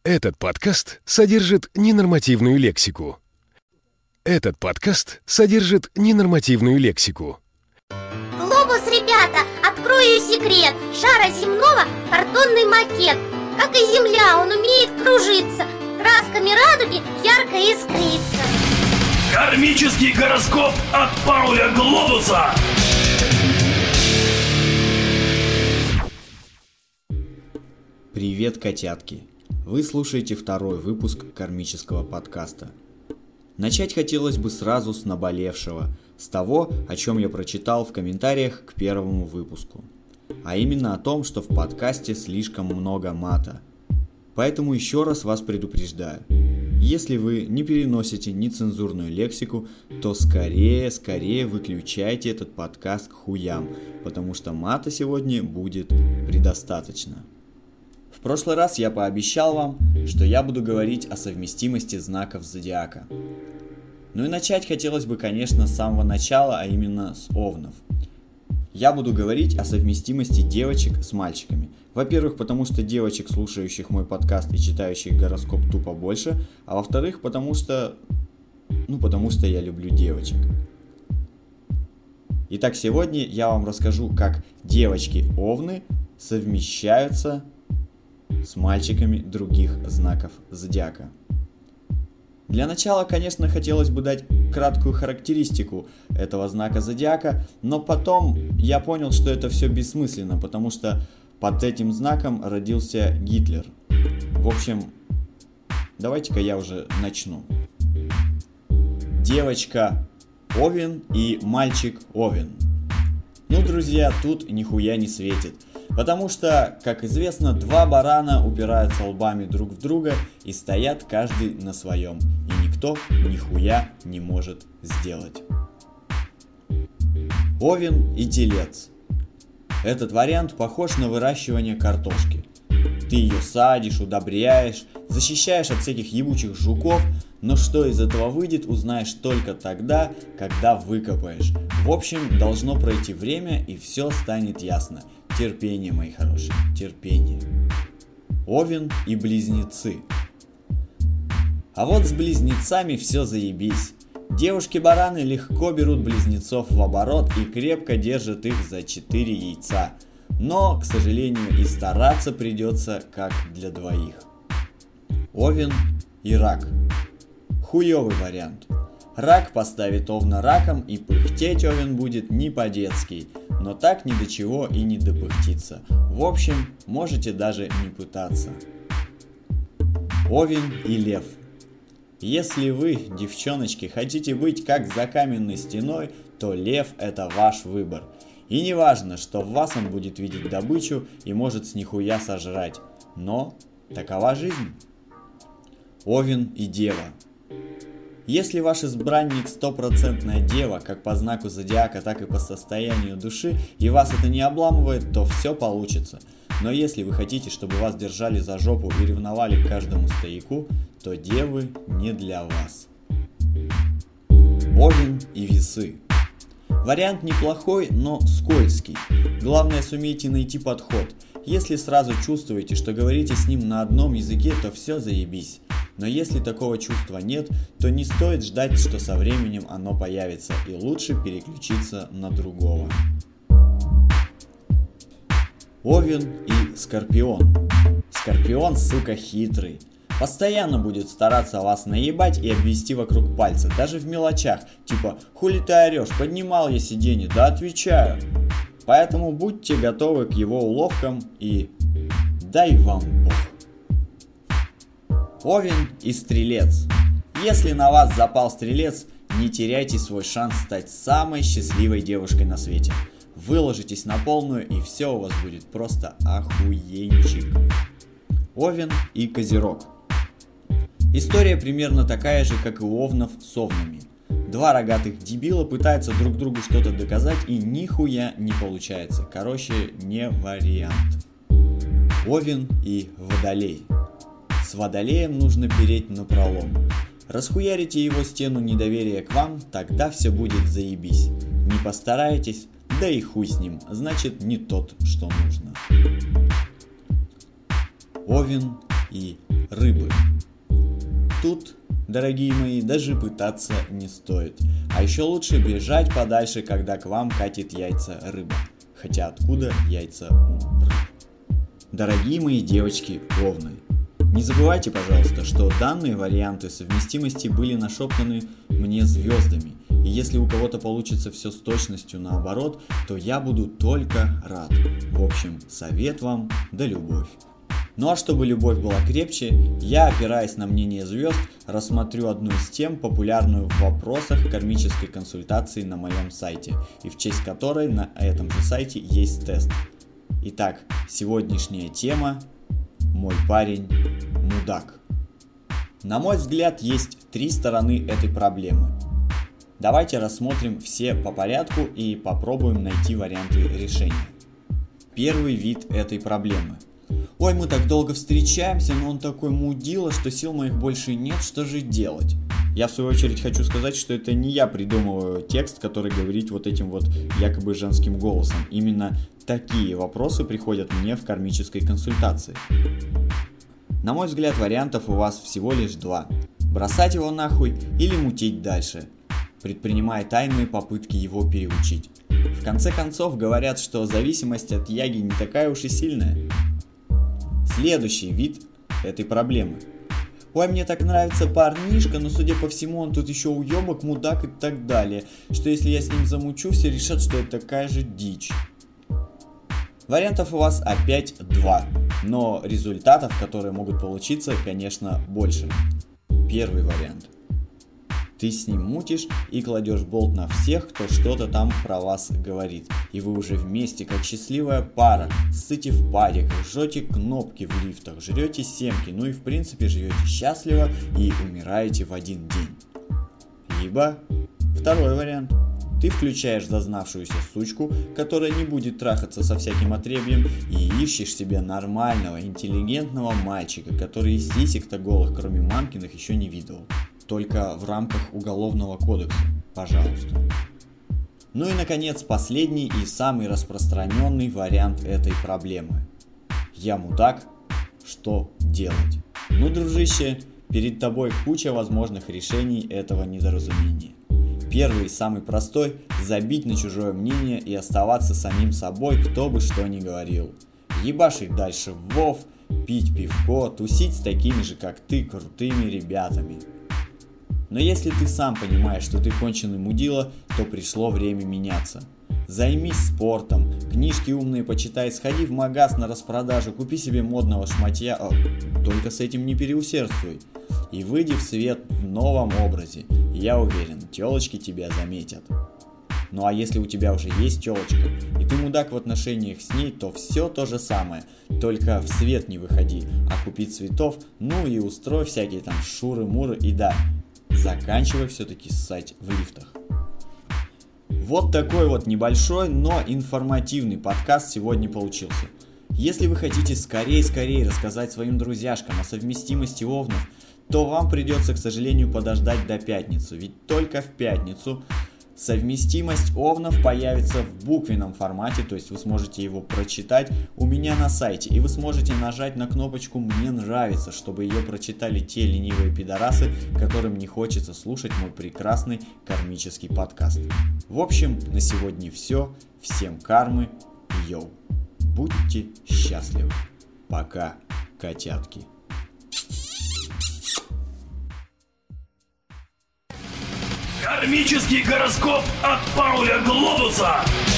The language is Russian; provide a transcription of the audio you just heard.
Этот подкаст содержит ненормативную лексику. Глобус, ребята, открою секрет. Шара земного – картонный макет. Как и Земля, он умеет кружиться. Красками радуги ярко искрится. Кармический гороскоп от Пауля Глобуса. Привет, котятки! Вы слушаете второй выпуск кармического подкаста. Начать хотелось бы сразу с наболевшего, с того, о чем я прочитал в комментариях к первому выпуску. А именно о том, что в подкасте слишком много мата. Поэтому еще раз вас предупреждаю. Если вы не переносите нецензурную лексику, то скорее выключайте этот подкаст к хуям, потому что мата сегодня будет предостаточно. В прошлый раз я пообещал вам, что я буду говорить о совместимости знаков зодиака. Ну и начать хотелось бы, конечно, с самого начала, а именно с овнов. Я буду говорить о совместимости девочек с мальчиками. Во-первых, потому что девочек, слушающих мой подкаст и читающих гороскоп, тупо больше. А во-вторых, потому что я люблю девочек. Итак, сегодня я вам расскажу, как девочки-овны совмещаются с мальчиками других знаков зодиака. Для начала, конечно, хотелось бы дать краткую характеристику этого знака зодиака, но потом я понял, что это все бессмысленно, потому что под этим знаком родился Гитлер. В общем, давайте-ка я уже начну. Девочка Овен и мальчик Овен. Ну, друзья, тут нихуя не светит. Потому что, как известно, два барана упираются лбами друг в друга и стоят каждый на своем. И никто нихуя не может сделать. Овен и телец. Этот вариант похож на выращивание картошки. Ты ее садишь, удобряешь, защищаешь от всяких ебучих жуков, но что из этого выйдет, узнаешь только тогда, когда выкопаешь. В общем, должно пройти время, и все станет ясно. Терпение, мои хорошие, терпение. Овен и близнецы. А вот с близнецами все заебись. Девушки-бараны легко берут близнецов в оборот и крепко держат их за 4 яйца. Но, к сожалению, и стараться придется как для двоих. Овен и рак. Хуёвый вариант. Рак поставит овна раком, и пыхтеть овен будет не по-детски, но так ни до чего и не допыхтится. В общем, можете даже не пытаться. Овен и лев. Если вы, девчоночки, хотите быть как за каменной стеной, то лев – это ваш выбор. И не важно, что в вас он будет видеть добычу и может с нихуя сожрать. Но такова жизнь. Овен и дева. Если ваш избранник стопроцентная дева, как по знаку зодиака, так и по состоянию души, и вас это не обламывает, то все получится. Но если вы хотите, чтобы вас держали за жопу и ревновали к каждому стояку, то девы не для вас. Овен и весы. Вариант неплохой, но скользкий. Главное, сумейте найти подход. Если сразу чувствуете, что говорите с ним на одном языке, то все заебись. Но если такого чувства нет, то не стоит ждать, что со временем оно появится, и лучше переключиться на другого. Овен и скорпион. Скорпион, сука, хитрый. Постоянно будет стараться вас наебать и обвести вокруг пальца, даже в мелочах, типа «Хули ты орешь? Поднимал я сиденье, да отвечаю». Поэтому будьте готовы к его уловкам и дай вам бог. Овен и стрелец. Если на вас запал стрелец, не теряйте свой шанс стать самой счастливой девушкой на свете. Выложитесь на полную, и все у вас будет просто охуенчик. Овен и козерог. История примерно такая же, как и у овнов с овнами. Два рогатых дебила пытаются друг другу что-то доказать, и нихуя не получается. Короче, не вариант. Овен и водолей. С водолеем нужно переть напролом. Расхуярите его стену недоверия к вам, тогда все будет заебись. Не постарайтесь, да и хуй с ним, значит не тот, что нужно. Овен и рыбы. Тут, дорогие мои, даже пытаться не стоит. А еще лучше бежать подальше, когда к вам катит яйца рыба. Хотя откуда яйца у рыб? Дорогие мои девочки овны, не забывайте, пожалуйста, что данные варианты совместимости были нашептаны мне звездами. И если у кого-то получится все с точностью наоборот, то я буду только рад. В общем, совет вам да любовь. Ну а чтобы любовь была крепче, я, опираясь на мнение звезд, рассмотрю одну из тем, популярную в вопросах кармической консультации на моем сайте, и в честь которой на этом же сайте есть тест. Итак, сегодняшняя тема – мой парень мудак. На мой взгляд, есть три стороны этой проблемы. Давайте рассмотрим все по порядку и попробуем найти варианты решения. Первый вид этой проблемы. Ой, мы так долго встречаемся, но он такой мудила, что сил моих больше нет, что же делать? Я в свою очередь хочу сказать, что это не я придумываю текст, который говорит вот этим вот якобы женским голосом. Именно такие вопросы приходят мне в кармической консультации. На мой взгляд, вариантов у вас всего лишь два. Бросать его нахуй или мутить дальше, предпринимая тайные попытки его переучить. В конце концов, говорят, что зависимость от яги не такая уж и сильная. Следующий вид этой проблемы. Ой, мне так нравится парнишка, но судя по всему он тут еще уебок, мудак и так далее, что если я с ним замучу, все решат, что это такая же дичь. Вариантов у вас опять два, но результатов, которые могут получиться, конечно, больше. Первый вариант. Ты с ним мутишь и кладешь болт на всех, кто что-то там про вас говорит. И вы уже вместе, как счастливая пара, ссыте в падиках, жжете кнопки в лифтах, жрете семки, ну и в принципе живете счастливо и умираете в один день. Либо второй вариант. Ты включаешь зазнавшуюся сучку, которая не будет трахаться со всяким отребьем, и ищешь себе нормального, интеллигентного мальчика, который из сисек-то голых, кроме мамкиных, еще не видел. Только в рамках Уголовного кодекса, пожалуйста. Ну и, наконец, последний и самый распространенный вариант этой проблемы. Я мудак, что делать? Ну, дружище, перед тобой куча возможных решений этого недоразумения. Первый и самый простой – забить на чужое мнение и оставаться самим собой, кто бы что ни говорил. Ебашить дальше в WoW, пить пивко, тусить с такими же, как ты, крутыми ребятами. Но если ты сам понимаешь, что ты конченый мудила, то пришло время меняться. Займись спортом, книжки умные почитай, сходи в магаз на распродажу, купи себе модного шматья, только с этим не переусердствуй. И выйди в свет в новом образе. Я уверен, телочки тебя заметят. Ну а если у тебя уже есть телочка, и ты мудак в отношениях с ней, то все то же самое. Только в свет не выходи, а купи цветов, ну и устрой всякие там шуры-муры и да, заканчивай все-таки ссать в лифтах. Вот такой вот небольшой, но информативный подкаст сегодня получился. Если вы хотите скорее рассказать своим друзьяшкам о совместимости овнов, то вам придется, к сожалению, подождать до пятницы. Ведь только в пятницу совместимость овнов появится в буквенном формате, то есть вы сможете его прочитать у меня на сайте. И вы сможете нажать на кнопочку «Мне нравится», чтобы ее прочитали те ленивые пидорасы, которым не хочется слушать мой прекрасный кармический подкаст. В общем, на сегодня все. Всем кармы. Йоу. Будьте счастливы. Пока, котятки. Кармический гороскоп от Пауля Глобуса.